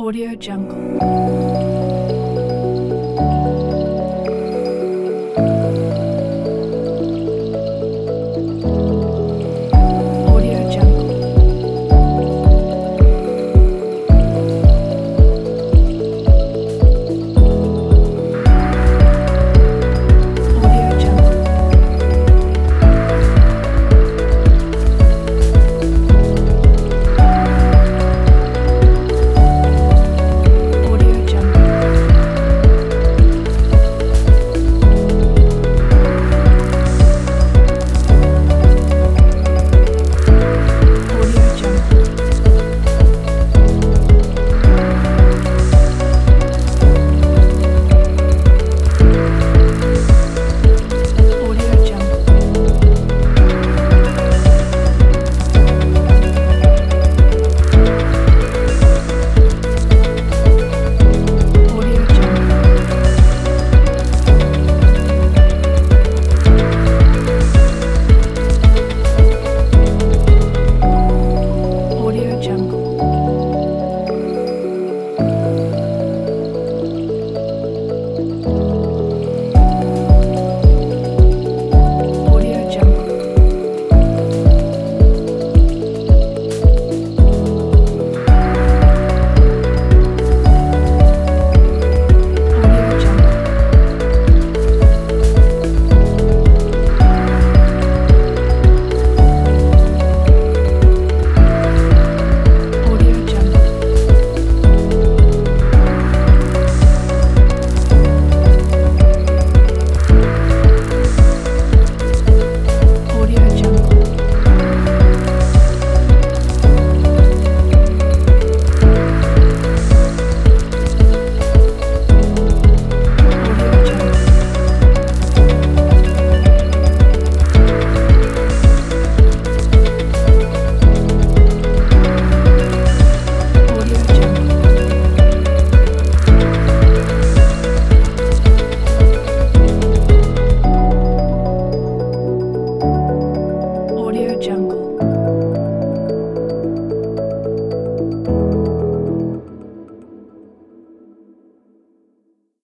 Audio Jungle. Audio Jungle. Audio Jungle. Audio Jungle. Audio Jungle. Audio Jungle. Audio Jungle. Audio Jungle. Audio Jungle. Audio Jungle. Audio Jungle. Audio Jungle. Audio Jungle. Audio Jungle. Audio Jungle.